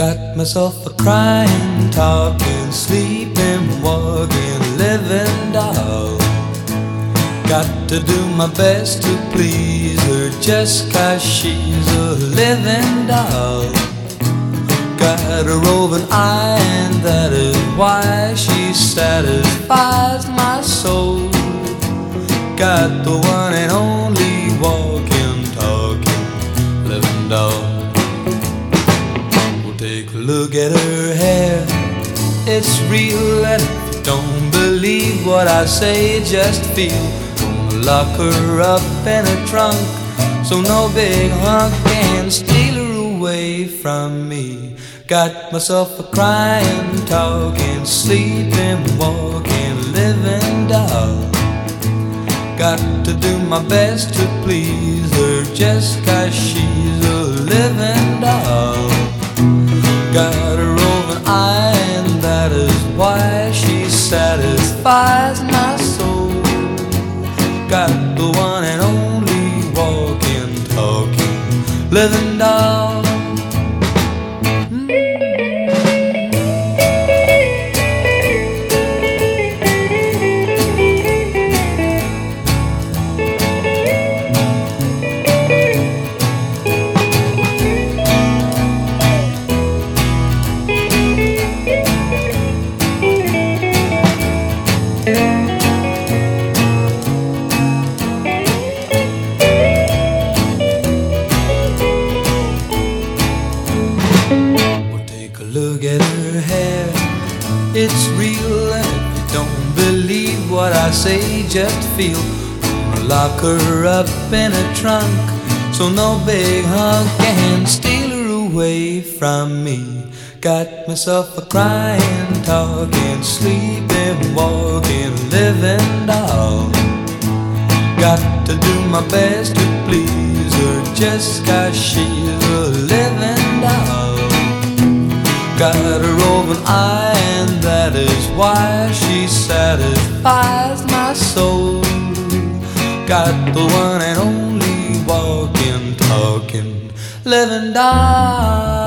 Got myself a crying, talking, sleeping, walking, living doll. Got to do my best to please her just 'cause she's a living doll. Got a roving eye and that is why she satisfies my soul. Got the one and only walking, talking, living doll. Take a look at her hair, it's real, and if you don't believe what I say, just feel. Gonna lock her up in a trunk, so no big hunk can steal her away from me. Got myself a crying, talking, sleeping, walking, living doll. Got to do my best to please her just 'cause she's a living doll. Got a roving eye and that is why she satisfies my soul. Got the one and only walking, talking, living doll. Look at her hair, it's real, and if you don't believe what I say, just feel. Gonna lock her up in a trunk, so no big hunk can steal her away from me. Got myself a crying, talking, sleeping, walking, living doll. Got to do my best to please her just 'cause she's a living doll. Got a roving eye and that is why she satisfies my soul. Got the one and only walking, talking, living doll.